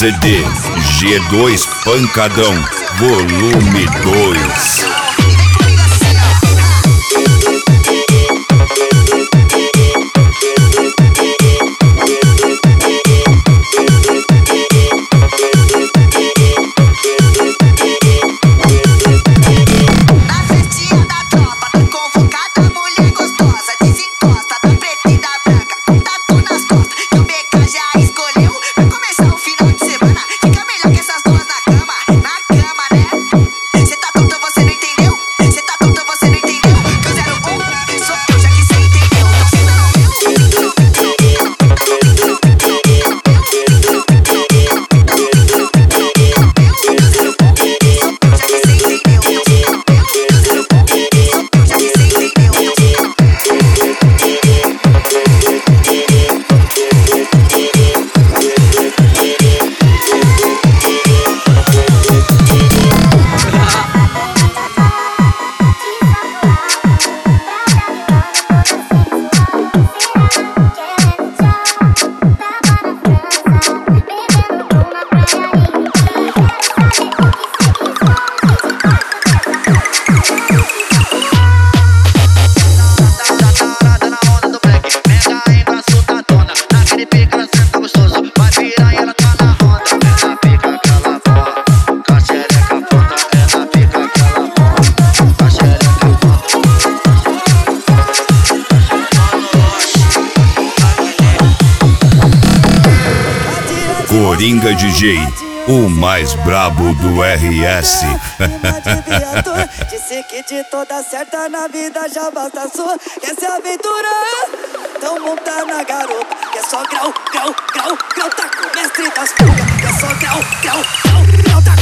CD G2 Pancadão Volume 2. Coringa DJ, o mais brabo do RS. Disse que de toda certa na vida já basta sua. Quer se aventurar? Então monta na garota. Que é só grau, grau, grau, grau. Tá com o mestre das fugas. Que é só grau, grau, grau, grau. Tá